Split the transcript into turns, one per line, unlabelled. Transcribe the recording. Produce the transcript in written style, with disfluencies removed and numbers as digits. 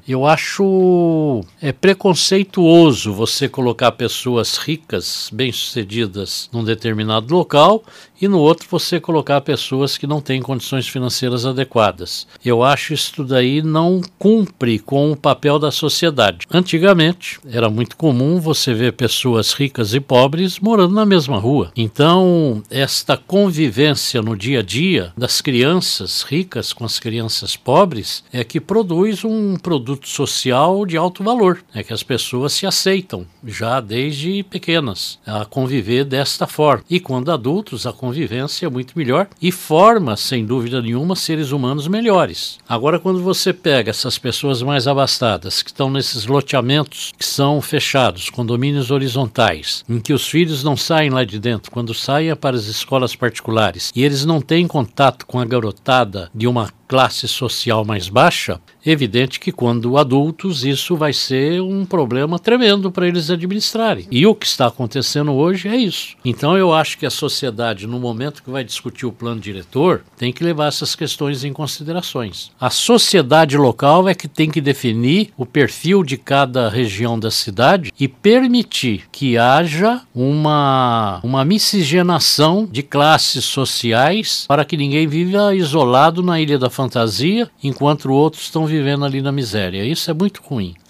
Eu acho preconceituoso você colocar pessoas ricas, bem-sucedidas num determinado local e no outro você colocar pessoas que não têm condições financeiras adequadas. Eu acho isso daí não cumpre com o papel da sociedade. Antigamente, era muito comum você ver pessoas ricas e pobres morando na mesma rua. Então, esta convivência no dia a dia das crianças ricas com as crianças pobres é que produz um produto social de alto valor. É que as pessoas se aceitam já desde pequenas a conviver desta forma. E quando adultos, a convivência é muito melhor e forma, sem dúvida nenhuma, seres humanos melhores. Agora, quando você pega essas pessoas mais abastadas, que estão nesses loteamentos que são fechados, condomínios horizontais, em que os filhos não saem lá de dentro, quando saem é para as escolas particulares, e eles não têm contato com a garotada de uma classe social mais baixa, é evidente que quando adultos isso vai ser um problema tremendo para eles administrarem. E o que está acontecendo hoje é isso. Então eu acho que a sociedade, no momento que vai discutir o plano diretor, tem que levar essas questões em considerações. A sociedade local é que tem que definir o perfil de cada região da cidade e permitir que haja uma miscigenação de classes sociais para que ninguém viva isolado na Ilha da Fantasia, enquanto outros estão vivendo ali na miséria. Isso é muito ruim.